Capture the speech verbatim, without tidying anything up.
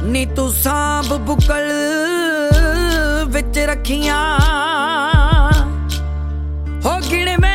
ਨੀ ਤੂੰ ਸਾਂਭ ਬੁਕਲ ਵਿੱਚ ਰੱਖੀਆਂ ਹੋ ਗਿਣਵੇਂ